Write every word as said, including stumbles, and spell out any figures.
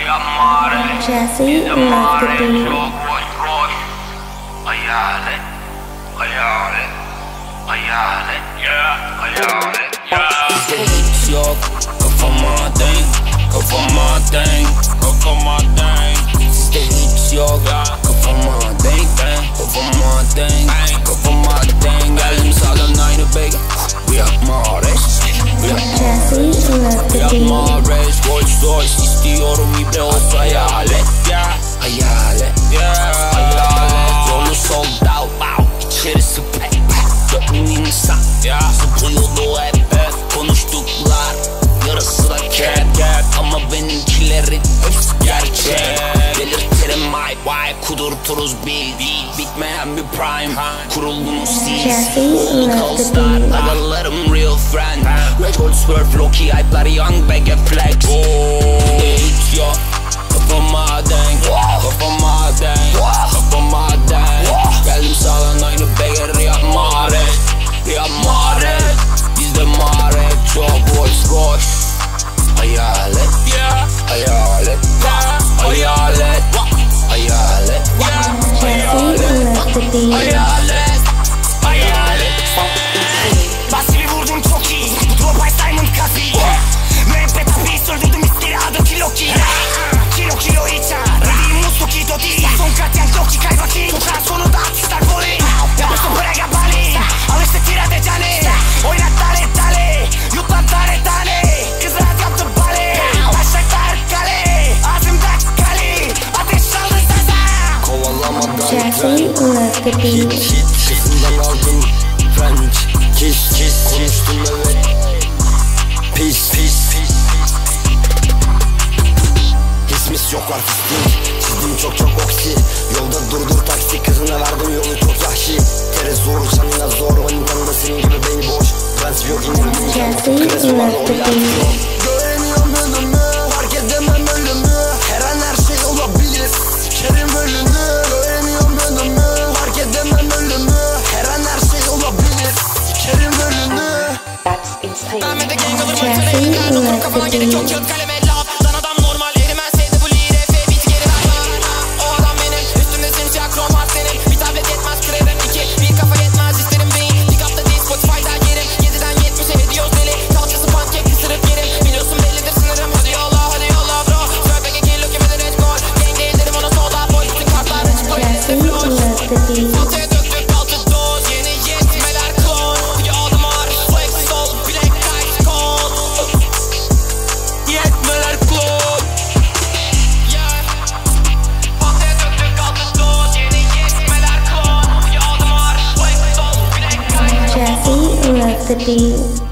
Jesse love the beat. Hayalet, hayalet, hayalet, yeah, hayalet, yeah. Bizde hiç yok, kafama denk, kafama denk, kafama denk. Sizde hiç yok, kafama denk, kafama denk, kafama denk. Geldim sağdan aynı bek. We are Mares, we are Mares, we are Mares. Rolls Royce istiyorum, ibre olsa hayalet, yeah, hayalet, yeah, hayalet. Yolu sold out, wow, içerisi pek dört bin insan, yeah. Zıplıyordu hep, hep konuştuklar, yarısı da cat, cat. Ama benimkilerin hepsi gerçek. Delirtirim my vibe, kudurturuz beat, bitmeyen bir prime. Kurulgunuz siz, olduk all star, agalarım real friend. Red Gold Swerve, Loki, hype'lar young bag flex. Hiç yok, kafama denk, kafama denk, kafama denk. Geldim sağdan aynı bagger, Riyad Mahrez, Riyad Mahrez. Bizde Mahrez çok, Rolls Royce. Hayalet, yeah, hayalet, hayalet, hayalet, hayalet, hayalet, hayalet. Basri vurdum çok iyi, Drop Ice Diamond Kazi. Müebbet abiyi sürdürdüm istiri adım kilo ki. Kilo kilo içer, Radiğim muslu ki dodi. Son katyan Loki kaybaki. Tutan sonunda atışlar voli. Yapıştı brega bali, alıştı tirade cani. Oynat tane tane, yut lan tane tane. Kız rahat yaptı bali, taşaklar kale. Ağzımda kali, ateş saldı sasa. Kovalamadan Jesse love the beat. hit, hit. Kızından aldım French kiss, kiss. Konuştum evet, pis, pis, pis. Hismis yok var fistik, çizdim çok çok oksi. Yolda durdur taksi, kızına verdim yolu çok yahşi. Tere zor, canına zor, manitanda senin gibi bey boş. Prens yok inirdim, Jesse love the beat. göremiyorum önümü, fark edemem ölümü. Her an her şey olabilir, sikerim ölümü. Göremiyorum önümü, fark edemem ölümü. Her an her şey olabilir, sikerim ölümü. Jesse love the beat. The beat.